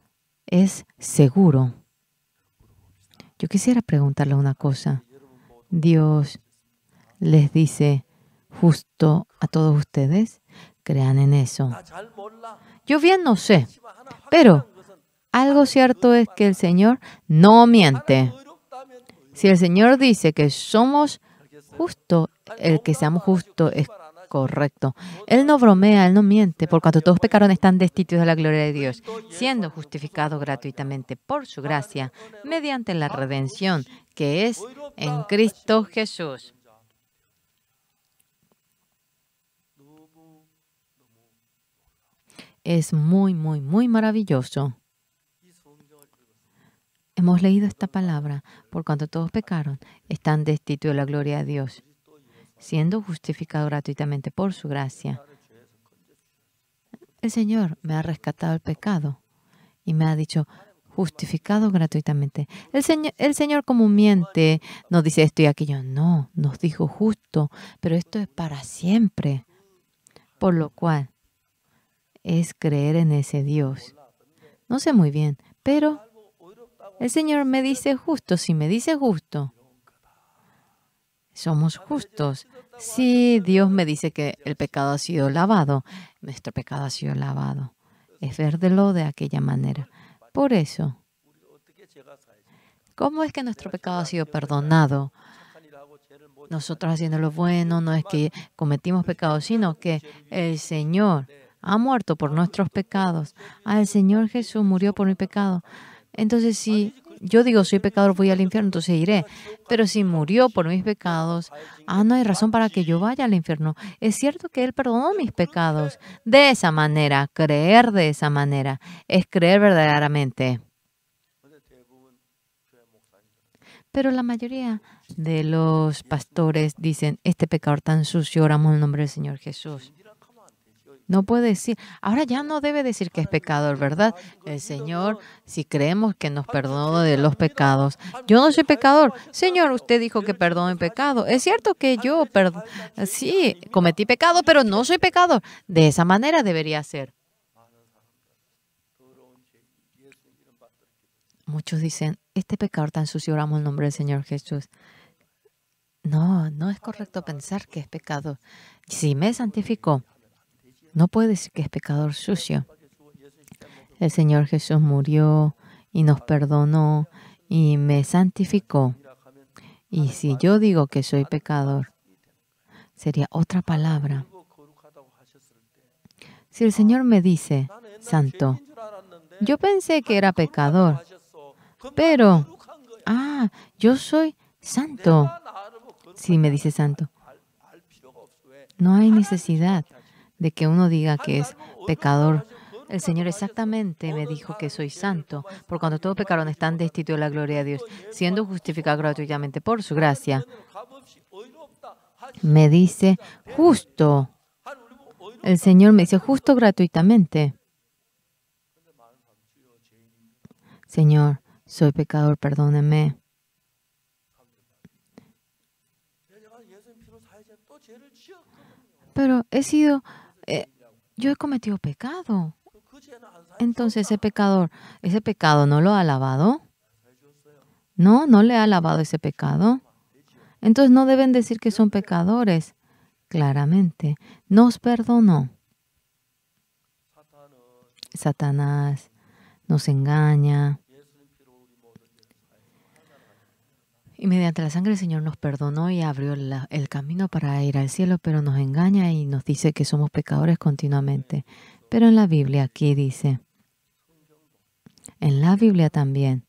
es seguro. Yo quisiera preguntarle una cosa. Dios les dice justo a todos ustedes, crean en eso. Yo bien no sé, pero algo cierto es que el Señor no miente. Si el Señor dice que somos justos, el que seamos justos es correcto. Él no bromea, Él no miente. Por cuanto todos pecaron, están destituidos de la gloria de Dios, siendo justificados gratuitamente por su gracia, mediante la redención que es en Cristo Jesús. Es muy, muy, muy maravilloso. Hemos leído esta palabra. Por cuanto todos pecaron, están destituidos de la gloria de Dios, siendo justificados gratuitamente por su gracia. El Señor me ha rescatado el pecado y me ha dicho, justificado gratuitamente. El Señor como miente, nos dice esto y aquello. No, nos dijo justo, pero esto es para siempre. Por lo cual es creer en ese Dios. No sé muy bien, pero el Señor me dice justo. Si me dice justo, somos justos. Si Dios me dice que el pecado ha sido lavado, nuestro pecado ha sido lavado. Es verlo de aquella manera. Por eso, ¿cómo es que nuestro pecado ha sido perdonado? Nosotros haciendo lo bueno, no es que cometimos pecados, sino que el Señor ha muerto por nuestros pecados. El Señor Jesús murió por mi pecado. Entonces, si yo digo soy pecador, voy al infierno, entonces iré. Pero si murió por mis pecados, no hay razón para que yo vaya al infierno. Es cierto que Él perdonó mis pecados. De esa manera, creer de esa manera, es creer verdaderamente. Pero la mayoría de los pastores dicen, este pecador tan sucio, oramos en el nombre del Señor Jesús. No puede decir, ahora ya no debe decir que es pecador, ¿verdad? El Señor, si creemos que nos perdonó de los pecados, yo no soy pecador. Señor, usted dijo que perdonó el pecado. Es cierto que yo sí cometí pecado, pero no soy pecador. De esa manera debería ser. Muchos dicen, este pecador tan sucio, oramos en el nombre del Señor Jesús. No, no es correcto pensar que es pecador. Si me santificó, no puede decir que es pecador sucio. El Señor Jesús murió y nos perdonó y me santificó. Y si yo digo que soy pecador, sería otra palabra. Si el Señor me dice, santo, yo pensé que era pecador, pero, yo soy santo. Si me dice santo, no hay necesidad de que uno diga que es pecador. El Señor exactamente me dijo que soy santo, por cuando todos pecaron están destituidos de la gloria de Dios, siendo justificados gratuitamente por su gracia. Me dice justo. El Señor me dice justo gratuitamente. Señor, soy pecador, perdóneme. Pero yo he cometido pecado. Entonces ese pecado no lo ha lavado. No le ha lavado ese pecado. Entonces no deben decir que son pecadores. Claramente, nos perdonó. Satanás nos engaña. Y mediante la sangre del Señor nos perdonó y abrió el camino para ir al cielo, pero nos engaña y nos dice que somos pecadores continuamente. Pero en la Biblia aquí dice, en la Biblia también,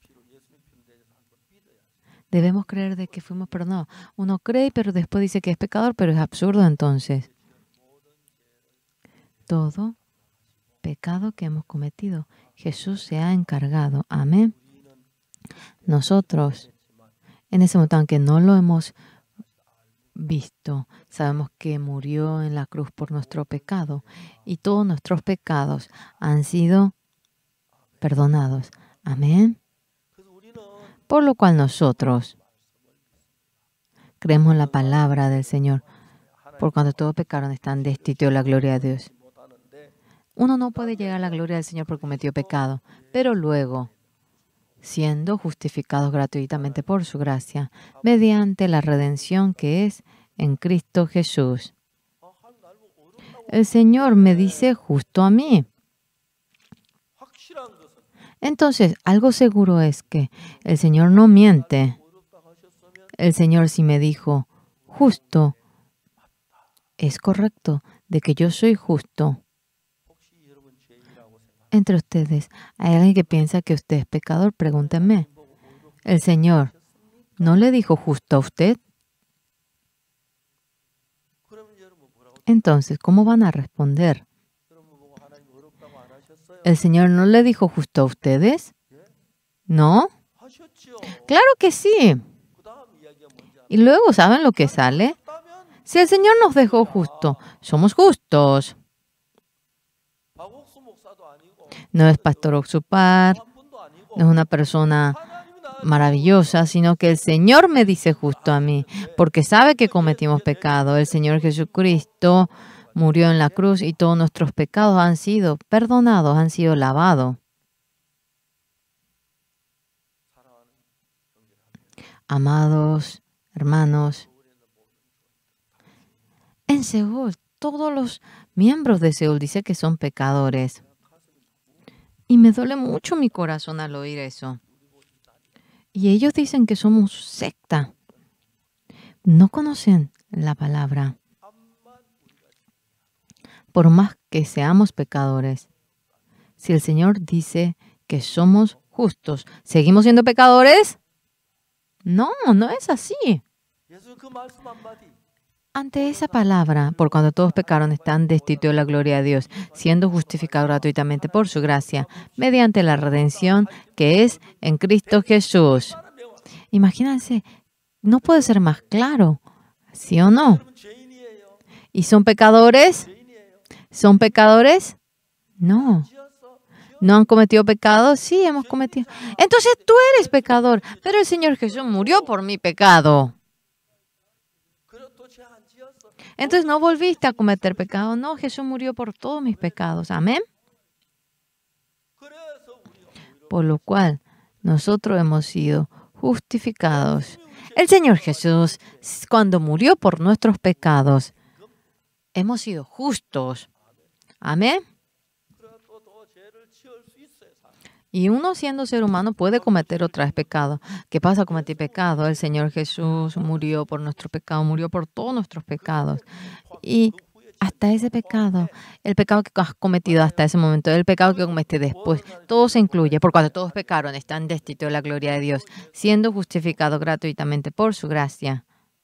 debemos creer de que fuimos perdonados. Uno cree, pero después dice que es pecador, pero es absurdo entonces. Todo pecado que hemos cometido, Jesús se ha encargado. Amén. Nosotros, en ese momento, aunque no lo hemos visto, sabemos que murió en la cruz por nuestro pecado y todos nuestros pecados han sido perdonados. Amén. Por lo cual nosotros creemos en la palabra del Señor. Por cuando todos pecaron están destituidos de la gloria de Dios. Uno no puede llegar a la gloria del Señor porque cometió pecado, pero luego, siendo justificados gratuitamente por su gracia, mediante la redención que es en Cristo Jesús. El Señor me dice justo a mí. Entonces, algo seguro es que el Señor no miente. El Señor sí me dijo, justo, es correcto, de que yo soy justo. Entre ustedes, ¿hay alguien que piensa que usted es pecador? Pregúntenme. El Señor, ¿no le dijo justo a usted? Entonces, ¿cómo van a responder? ¿El Señor no le dijo justo a ustedes? ¿No? Claro que sí. Y luego, ¿saben lo que sale? Si el Señor nos dejó justo, somos justos. No es Pastor Oxupar, no es una persona maravillosa, sino que el Señor me dice justo a mí, porque sabe que cometimos pecado. El Señor Jesucristo murió en la cruz y todos nuestros pecados han sido perdonados, han sido lavados. Amados hermanos, en Seúl, todos los miembros de Seúl dicen que son pecadores. Y me duele mucho mi corazón al oír eso. Y ellos dicen que somos secta. No conocen la palabra. Por más que seamos pecadores, si el Señor dice que somos justos, ¿seguimos siendo pecadores? No, no es así. Ante esa palabra, por cuando todos pecaron, están destituidos de la gloria de Dios, siendo justificados gratuitamente por su gracia, mediante la redención que es en Cristo Jesús. Imagínense, no puede ser más claro, ¿sí o no? ¿Y son pecadores? ¿Son pecadores? No. ¿No han cometido pecado? Sí, hemos cometido. Entonces tú eres pecador, pero el Señor Jesús murió por mi pecado. Entonces no volviste a cometer pecado. No, Jesús murió por todos mis pecados. Amén. Por lo cual nosotros hemos sido justificados. El Señor Jesús, cuando murió por nuestros pecados, hemos sido justos. Amén. Y uno siendo ser humano puede cometer otra vez pecado. ¿Qué pasa? Cometí pecado. El Señor Jesús murió por nuestro pecado, murió por todos nuestros pecados. Y hasta ese pecado, el pecado que has cometido hasta ese momento, el pecado que cometiste después, todo se incluye. Por cuando todos pecaron, están destituidos de la gloria de Dios, siendo justificados gratuitamente por su gracia.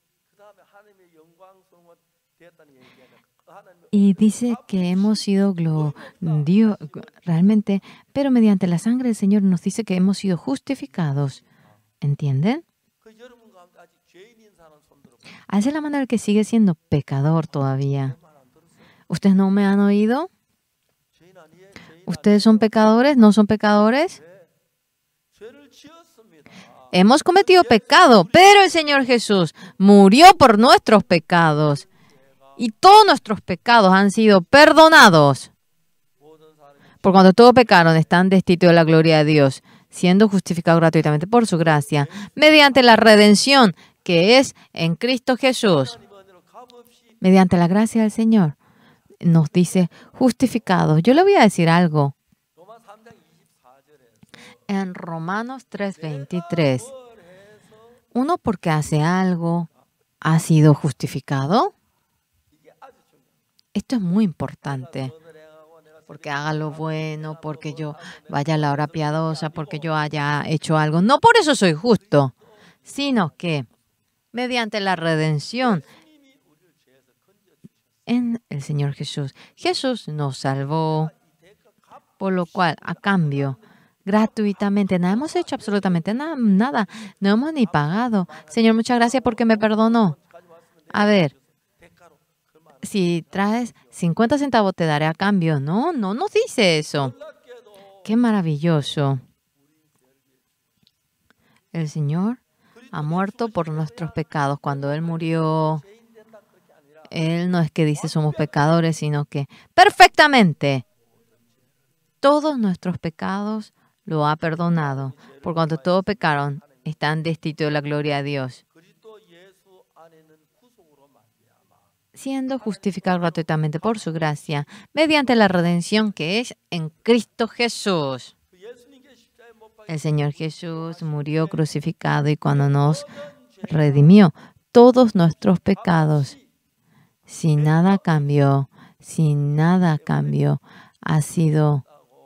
Y dice que hemos sido Dios realmente, pero mediante la sangre del Señor nos dice que hemos sido justificados. ¿Entienden? Hace la manera que sigue siendo pecador todavía. ¿Ustedes no me han oído? ¿Ustedes son pecadores? ¿No son pecadores? Hemos cometido pecado, pero el Señor Jesús murió por nuestros pecados. Y todos nuestros pecados han sido perdonados. Por cuando todos pecaron, están destituidos de la gloria de Dios, siendo justificados gratuitamente por su gracia, mediante la redención que es en Cristo Jesús. Mediante la gracia del Señor, nos dice justificados. Yo le voy a decir algo. En Romanos 3:23, uno porque hace algo ha sido justificado. Esto es muy importante, porque haga lo bueno, porque yo vaya a la hora piadosa, porque yo haya hecho algo. No por eso soy justo, sino que mediante la redención en el Señor Jesús. Jesús nos salvó, por lo cual, a cambio, gratuitamente, no hemos hecho absolutamente nada, no hemos ni pagado. Señor, muchas gracias porque me perdonó. A ver. Si traes 50 centavos te daré a cambio. No, no nos dice eso. Qué maravilloso. El Señor ha muerto por nuestros pecados. Cuando Él murió, Él no es que dice somos pecadores, sino que perfectamente todos nuestros pecados lo ha perdonado. Por cuanto todos pecaron, están destituidos de la gloria de Dios, siendo justificados gratuitamente por su gracia, mediante la redención que es en Cristo Jesús. El Señor Jesús murió crucificado y cuando nos redimió todos nuestros pecados, si nada cambió, ha sido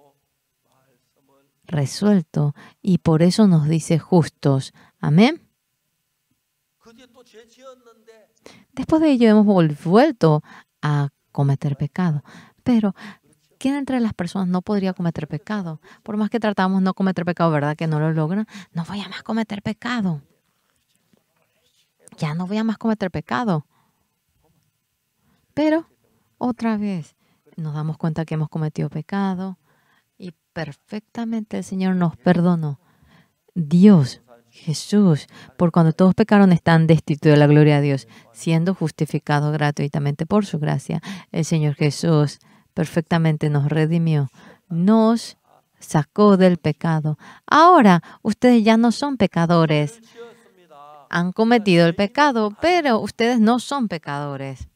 resuelto y por eso nos dice justos. Amén. Después de ello hemos vuelto a cometer pecado. Pero, ¿quién entre las personas no podría cometer pecado? Por más que tratamos no cometer pecado, ¿verdad que no lo logran? No voy a más cometer pecado. Ya no voy a más cometer pecado. Pero, otra vez, nos damos cuenta que hemos cometido pecado y perfectamente el Señor nos perdonó. Dios, Jesús, por cuando todos pecaron están destituidos de la gloria de Dios, siendo justificados gratuitamente por su gracia. El Señor Jesús perfectamente nos redimió, nos sacó del pecado. Ahora ustedes ya no son pecadores. Han cometido el pecado, pero ustedes no son pecadores.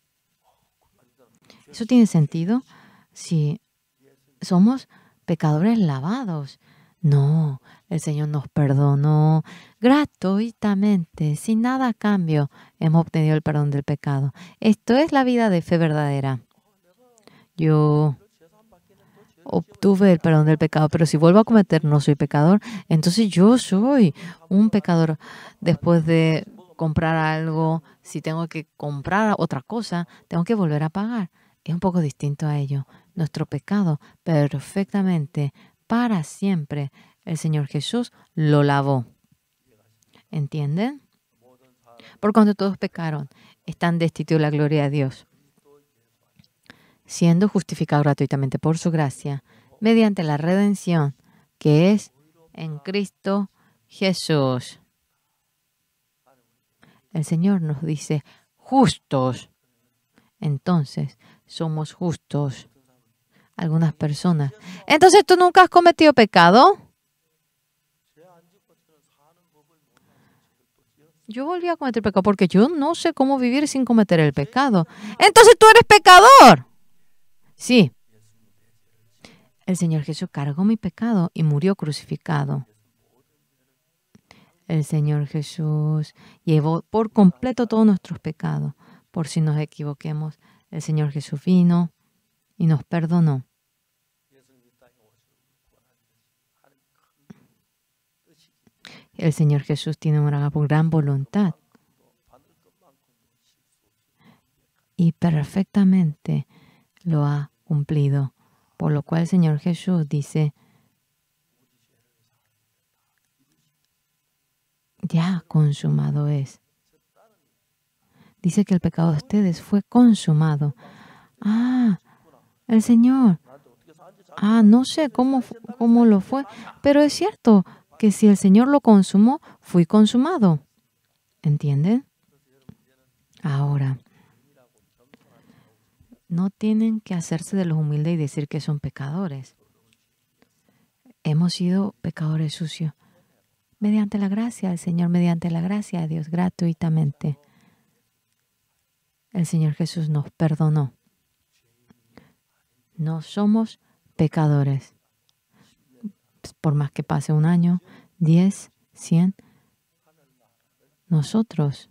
¿Eso tiene sentido? Si somos pecadores lavados. No, el Señor nos perdonó gratuitamente, sin nada a cambio. Hemos obtenido el perdón del pecado. Esto es la vida de fe verdadera. Yo obtuve el perdón del pecado, pero si vuelvo a cometer, no soy pecador. Entonces yo soy un pecador. Después de comprar algo, si tengo que comprar otra cosa, tengo que volver a pagar. Es un poco distinto a ello. Nuestro pecado perfectamente, para siempre, el Señor Jesús lo lavó. ¿Entienden? Por cuanto todos pecaron, están destituidos de la gloria de Dios, siendo justificados gratuitamente por su gracia, mediante la redención que es en Cristo Jesús. El Señor nos dice, justos. Entonces, somos justos. Algunas personas. Entonces, ¿tú nunca has cometido pecado? Yo volví a cometer pecado porque yo no sé cómo vivir sin cometer el pecado. Entonces, ¿tú eres pecador? Sí. El Señor Jesús cargó mi pecado y murió crucificado. El Señor Jesús llevó por completo todos nuestros pecados. Por si nos equivoquemos, el Señor Jesús vino y nos perdonó. El Señor Jesús tiene una gran voluntad y perfectamente lo ha cumplido. Por lo cual el Señor Jesús dice, ya consumado es. Dice que el pecado de ustedes fue consumado. El Señor. No sé cómo lo fue, pero es cierto que si el Señor lo consumó, fui consumado. ¿Entienden? Ahora, no tienen que hacerse de los humildes y decir que son pecadores. Hemos sido pecadores sucios. Mediante la gracia del Señor, mediante la gracia de Dios, gratuitamente. El Señor Jesús nos perdonó. No somos pecadores. Por más que pase un año, 10, 100, nosotros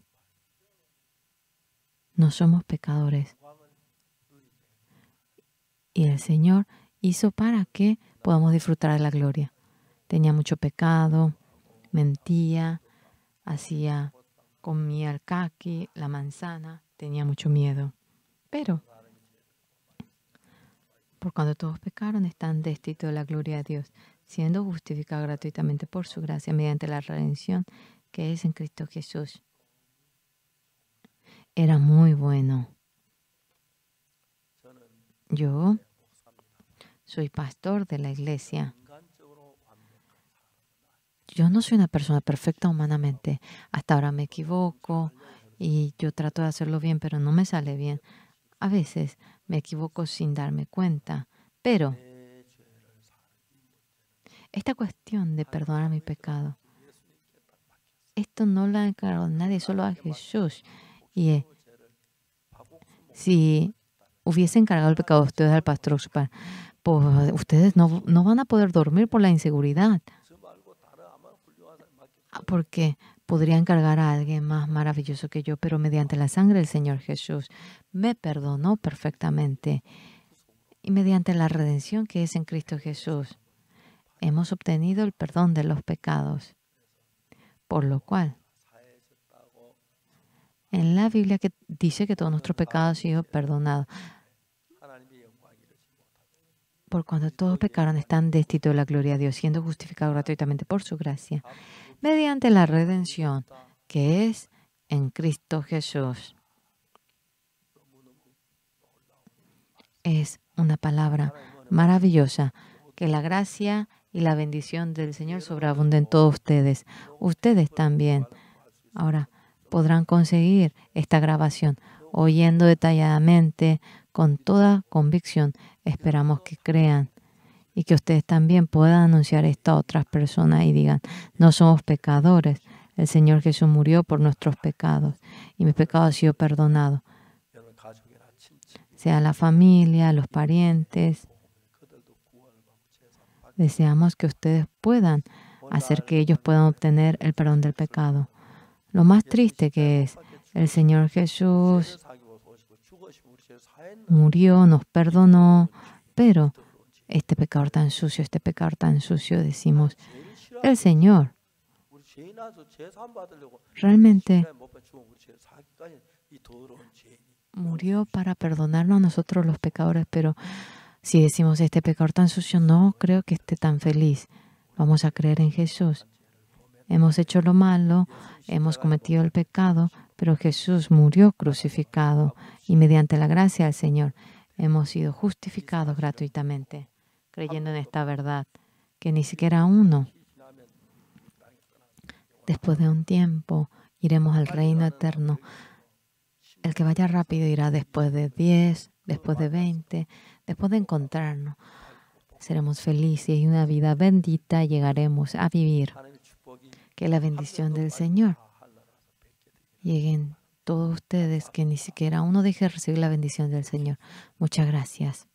no somos pecadores. Y el Señor hizo para que podamos disfrutar de la gloria. Tenía mucho pecado, mentía, comía el caqui, la manzana, tenía mucho miedo. Pero, por cuando todos pecaron, están destituidos de la gloria de Dios, siendo justificados gratuitamente por su gracia mediante la redención que es en Cristo Jesús. Era muy bueno. Yo soy pastor de la iglesia. Yo no soy una persona perfecta humanamente. Hasta ahora me equivoco y yo trato de hacerlo bien, pero no me sale bien. A veces me equivoco sin darme cuenta, pero esta cuestión de perdonar mi pecado, esto no lo ha encargado nadie, solo a Jesús. Y si hubiese encargado el pecado de ustedes al pastor Oxupar, pues ustedes no van a poder dormir por la inseguridad, porque podría encargar a alguien más maravilloso que yo, pero mediante la sangre del Señor Jesús me perdonó perfectamente. Y mediante la redención que es en Cristo Jesús, hemos obtenido el perdón de los pecados. Por lo cual, en la Biblia que dice que todos nuestros pecados han sido perdonados. Por cuando todos pecaron, están destituidos de la gloria de Dios, siendo justificados gratuitamente por su gracia, mediante la redención que es en Cristo Jesús. Es una palabra maravillosa. Que la gracia y la bendición del Señor sobreabunden en todos ustedes. Ustedes también. Ahora podrán conseguir esta grabación oyendo detalladamente, con toda convicción. Esperamos que crean y que ustedes también puedan anunciar esto a otras personas y digan: no somos pecadores. El Señor Jesús murió por nuestros pecados y mis pecados han sido perdonados. Sea la familia, los parientes. Deseamos que ustedes puedan hacer que ellos puedan obtener el perdón del pecado. Lo más triste que es, el Señor Jesús murió, nos perdonó, pero este pecador tan sucio, decimos, el Señor realmente murió para perdonarnos a nosotros los pecadores, pero si decimos este pecador tan sucio, no creo que esté tan feliz. Vamos a creer en Jesús. Hemos hecho lo malo, hemos cometido el pecado, pero Jesús murió crucificado y mediante la gracia del Señor hemos sido justificados gratuitamente, creyendo en esta verdad, que ni siquiera uno, después de un tiempo, iremos al reino eterno. El que vaya rápido irá después de 10, después de 20, después de encontrarnos. Seremos felices y una vida bendita llegaremos a vivir. Que la bendición del Señor lleguen todos ustedes, que ni siquiera uno deje de recibir la bendición del Señor. Muchas gracias.